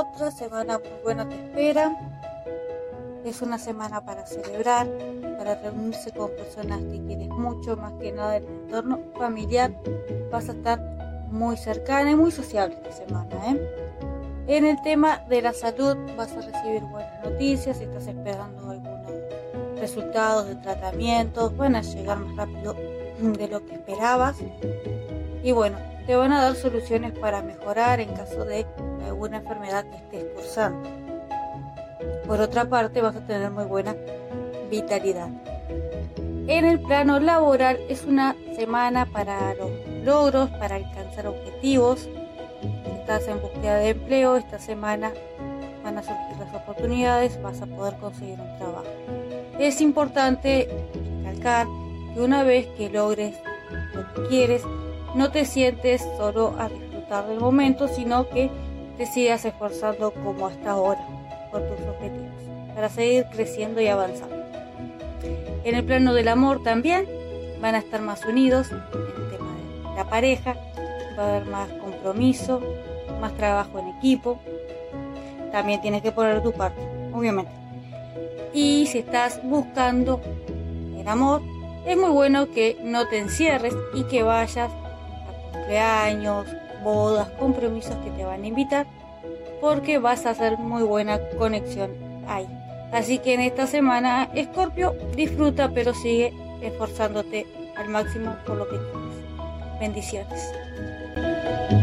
otra semana muy buena te espera. Es una semana para celebrar, para reunirse con personas que quieres mucho, más que nada en el entorno familiar. Vas a estar muy cercana y muy sociable esta semana, En el tema de la salud vas a recibir buenas noticias. Si estás esperando algunos resultados de tratamientos, van a llegar más rápido de lo que esperabas. Y bueno, te van a dar soluciones para mejorar en caso de alguna enfermedad que estés cursando. Por otra parte, vas a tener muy buena vitalidad. En el plano laboral es una semana para los logros, para alcanzar objetivos. Si estás en búsqueda de empleo, esta semana van a surgir las oportunidades, vas a poder conseguir un trabajo. Es importante recalcar que una vez que logres lo que quieres, no te sientes solo a disfrutar del momento, sino que te sigas esforzando como hasta ahora por tus objetivos, para seguir creciendo y avanzando. En el plano del amor también van a estar más unidos en el tema de la pareja, va a haber más compromiso, más trabajo en equipo. También tienes que poner tu parte, obviamente. Y si estás buscando el amor, es muy bueno que no te encierres y que vayas a cumpleaños, bodas, compromisos que te van a invitar, porque vas a hacer muy buena conexión ahí. Así que en esta semana, Escorpio, disfruta, pero sigue esforzándote al máximo por lo que quieres. Bendiciones.